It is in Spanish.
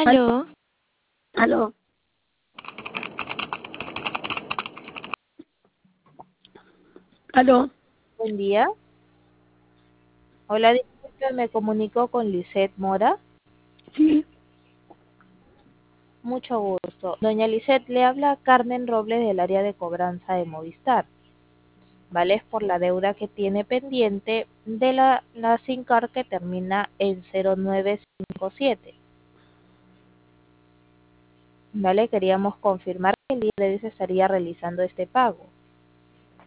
Aló, Aló, aló, buen día. Hola, disculpe, me comunico con Lisette Mora. sí, Mucho gusto. Doña Lisette, le habla Carmen Robles del área de cobranza de Movistar. ¿Vale? Es por la deuda que tiene pendiente de la SIM card que termina en 0957. ¿Vale? Queríamos confirmar que el día de hoy se estaría realizando este pago.